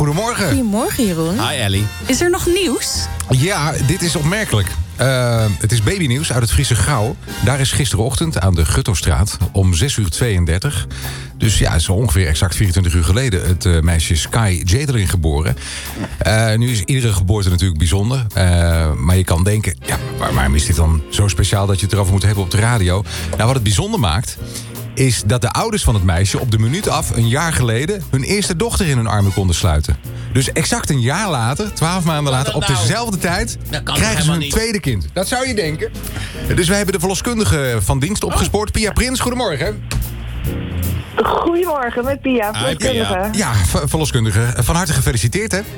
goedemorgen. Goedemorgen, Jeroen. Hi Ellie. Is er nog nieuws? Ja, dit is opmerkelijk. Het is babynieuws uit het Friese Gouw. Daar is gisterochtend aan de Guttostraat om 6:32... dus ja, zo ongeveer exact 24 uur geleden... het meisje Sky Jadeline geboren. Nu is iedere geboorte natuurlijk bijzonder. Maar je kan denken, ja, waarom is dit dan zo speciaal... dat je het erover moet hebben op de radio? Nou, wat het bijzonder maakt... is dat de ouders van het meisje op de minuut af... een jaar geleden hun eerste dochter in hun armen konden sluiten. Dus exact een jaar later, 12 maanden later... op dezelfde tijd krijgen ze hun tweede kind. Dat zou je denken. Dus wij hebben de verloskundige van dienst opgespoord. Pia Prins, goedemorgen. Goedemorgen, met Pia, verloskundige. Ja, verloskundige. Van harte gefeliciteerd, hè?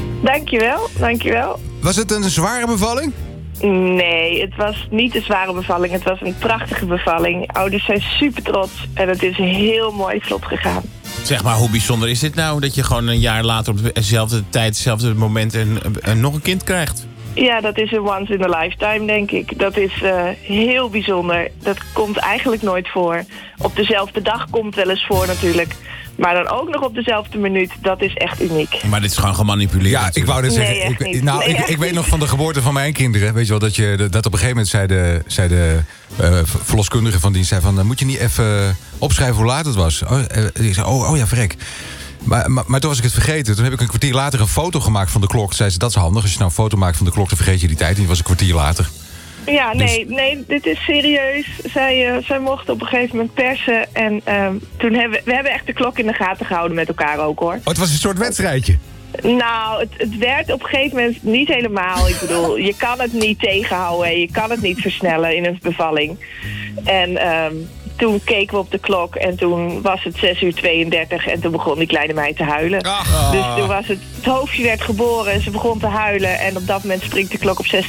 Dankjewel. Was het een zware bevalling? Nee, het was niet een zware bevalling. Het was een prachtige bevalling. Ouders zijn super trots en het is heel mooi vlot gegaan. Zeg maar, hoe bijzonder is dit nou... dat je gewoon een jaar later op dezelfde tijd, hetzelfde moment... en nog een kind krijgt? Ja, dat is een once in a lifetime, denk ik. Dat is heel bijzonder. Dat komt eigenlijk nooit voor. Op dezelfde dag komt wel eens voor natuurlijk. Maar dan ook nog op dezelfde minuut, dat is echt uniek. Maar dit is gewoon gemanipuleerd. Ja, ik wou net zeggen. Nee, ik weet nog van de geboorte van mijn kinderen. Weet je wel, dat op een gegeven moment zei de verloskundige van dienst... zei van, moet je niet even opschrijven hoe laat het was? Ik zei, oh ja, verrek. Maar toen was ik het vergeten. Toen heb ik een kwartier later een foto gemaakt van de klok. Toen zei ze, dat is handig. Als je nou een foto maakt van de klok, dan vergeet je die tijd. En die was een kwartier later. Ja, nee, dit is serieus. Zij mochten op een gegeven moment persen. En toen we hebben echt de klok in de gaten gehouden met elkaar ook, hoor. Oh, het was een soort wedstrijdje. Nou, het werd op een gegeven moment niet helemaal. Ik bedoel, je kan het niet tegenhouden. Je kan het niet versnellen in een bevalling. En toen keken we op de klok en toen was het 6:32 en toen begon die kleine meid te huilen. Dus toen was het hoofdje werd geboren en ze begon te huilen en op dat moment springt de klok op 6:32.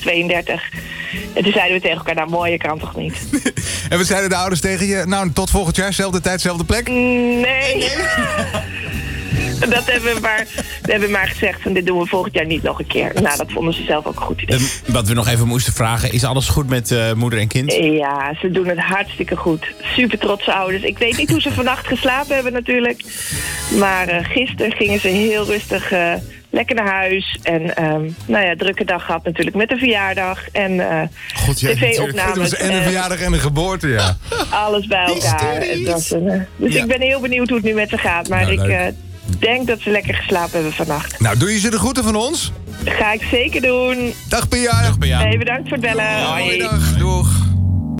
En toen zeiden we tegen elkaar, nou mooie kan toch niet. En we zeiden de ouders tegen je, nou tot volgend jaar, zelfde tijd, zelfde plek? Nee. Dat hebben we maar gezegd van dit doen we volgend jaar niet nog een keer. Nou, dat vonden ze zelf ook een goed idee. Wat we nog even moesten vragen, is alles goed met moeder en kind? Ja, ze doen het hartstikke goed. Super trotse ouders. Ik weet niet hoe ze vannacht geslapen hebben natuurlijk. Maar gisteren gingen ze heel rustig lekker naar huis. En drukke dag gehad natuurlijk met de verjaardag. En tv-opnames. Het was en een verjaardag en een geboorte, ja. Alles bij elkaar. Dus ik ben heel benieuwd hoe het nu met ze gaat. Maar ik denk dat ze lekker geslapen hebben vannacht. Nou, doe je ze de groeten van ons? Ga ik zeker doen. Dag Pia. Dag Pia. Hey, bedankt voor het bellen. Hoi. Dag. Doeg.